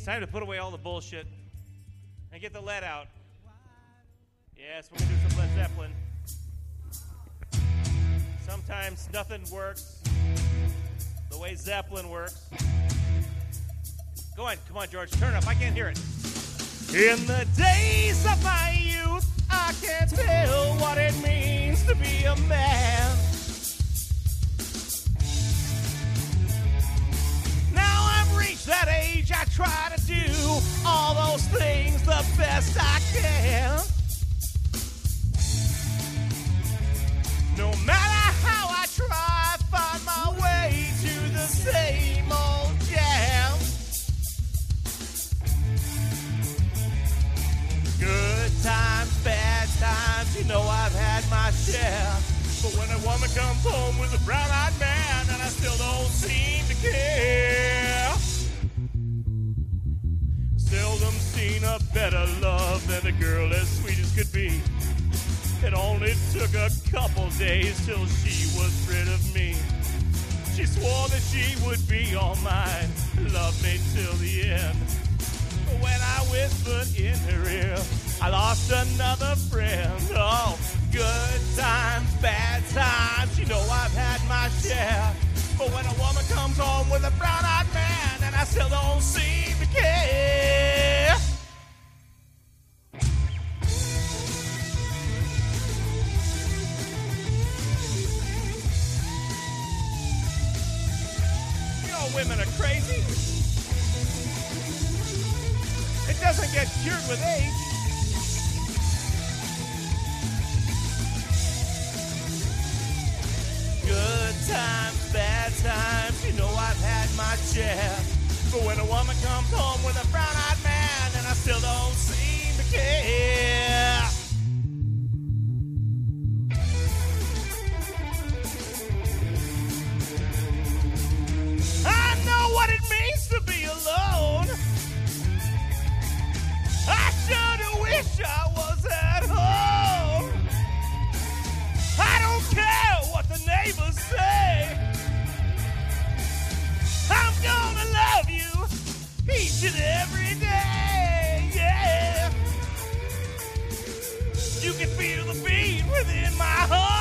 It's time to put away all the bullshit and get the lead out. Yes, we're going to do some Led Zeppelin. Sometimes nothing works the way Zeppelin works. Go on, come on, George, turn up. I can't hear it. In the days of my youth, I can't tell what it means to be a man. Now I've reached that age, I try to do all those things the best I can. No matter how I try, I find my way to the same old jam. Good times, bad times, you know I've had my share. But when a woman comes home with a brown-eyed man, and I still don't seem to care. Seldom seen a better love than a girl as sweet as could be. It only took a couple days till she was rid of me. She swore that she would be all mine, love me till the end. But when I whispered in her ear, I lost another friend. Oh, good times, bad times, you know I've had my share. But when a woman comes home with a brown-eyed man, and I still don't seem to care. Women are crazy. It doesn't get cured with age. Good times, bad times, you know I've had my share. But when a woman comes home with a brown-eyed man, and I still don't seem to care. I know what it means to be alone. I sure do wish I was at home. I don't care what the neighbors say. I'm gonna love you each and every day, yeah. You can feel the beat within my heart.